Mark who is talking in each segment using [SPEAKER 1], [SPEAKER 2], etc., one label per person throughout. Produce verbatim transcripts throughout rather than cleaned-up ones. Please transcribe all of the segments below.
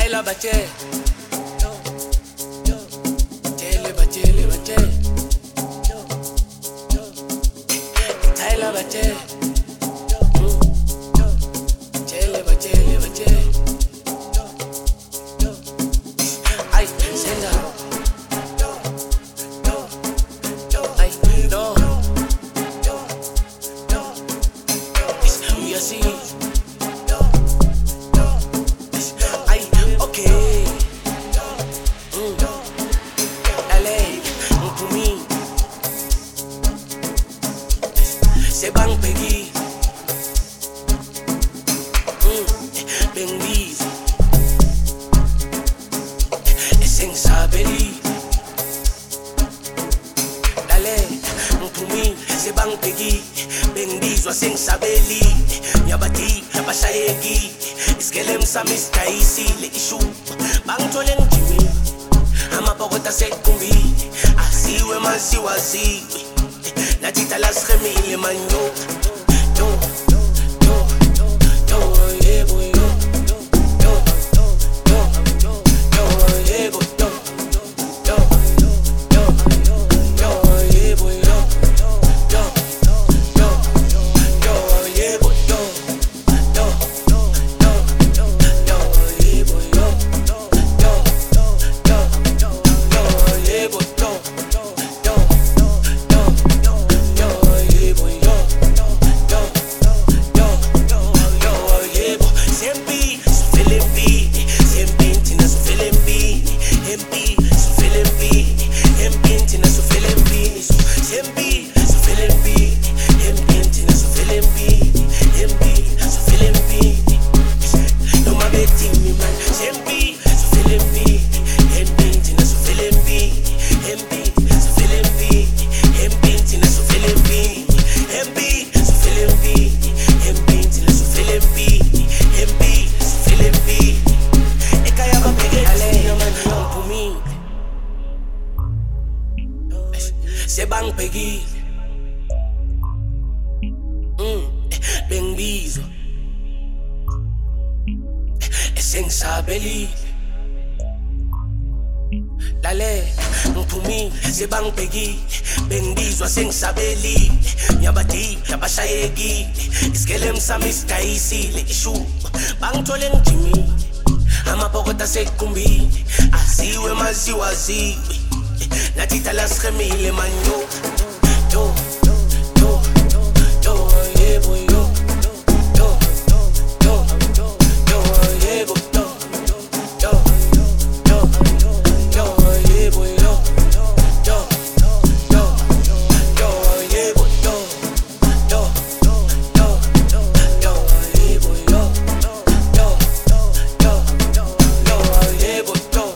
[SPEAKER 1] Tyler bache, Chele bachele bache, Tyler bache, Chele bachele bache. Ay, senda. Ay, no. We are seeing. Se bang pegi, mm, bendiz, esen sabeli, dale, mpumi, se bang pegi, bendiz, wasen sabeli, nyabati, nabashayegi, iskelem samis kaisi, le ishu, bang tolen jimi, amapokota sekumbi, asiwe masiwazi. Natita las gemile man yo, yo, yo, yo, yeah boy yo, yo, yo, yo, yeah boy yo, yo, yo, yo, yeah boy yo, yo, yo, yo, yeah boy yo, yo, yo, yo, yeah boy yo, yo, yo, yo, yeah boy yo. Se bang pegi, mm, bendizo, esen sabeli, dale, mpumi, se bang pegi, bendizo, esen sabeli, nyabati, nabashayegi, iskelem samis kaisi, le ishu, bang tolen jimi, amapokota sekumbi, asiwe maziwazi. Natita las gemile man yo, yo, yo, yo, yeah boy yo, yo, yo, yo, yeah boy yo, yo, yo, yo, yeah boy yo, yo, yo, yo, yeah boy yo, yo, yo, yo, yeah boy yo, yo, yo, yo, yeah boy yo.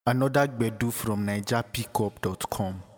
[SPEAKER 2] Another Gbedu from Niger Pickup dot com.